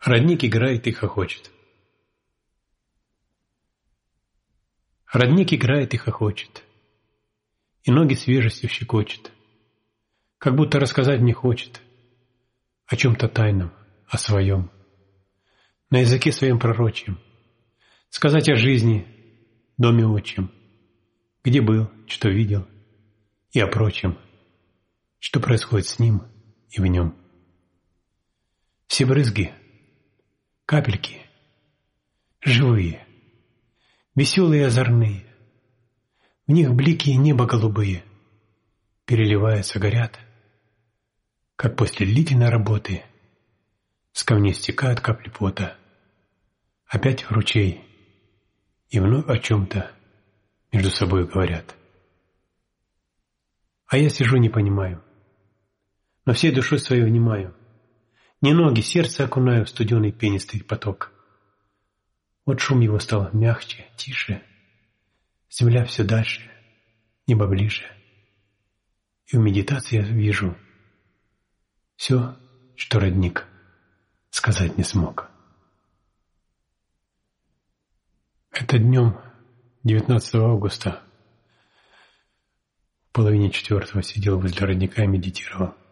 Родник играет и хохочет. Родник играет и хохочет, и ноги свежестью щекочет, как будто рассказать мне хочет о чем-то тайном, о своем, на языке своем пророчьем, сказать о жизни, доме отчим, где был, что видел, и о прочем, что происходит с ним и в нем. Все брызги, капельки, живые, веселые и озорные, в них блики неба голубые переливаются, горят, как после длительной работы с камней стекают капли пота, опять в ручей, и вновь о чем-то между собой говорят. А я сижу, не понимаю, но всей душой своей внимаю, не ноги, сердце окунаю в студеный пенистый поток. Вот шум его стал мягче, тише, земля все дальше, небо ближе, и в медитации я вижу все, что родник сказать не смог. Это днем 19 августа в половине 4 сидел возле родника и медитировал.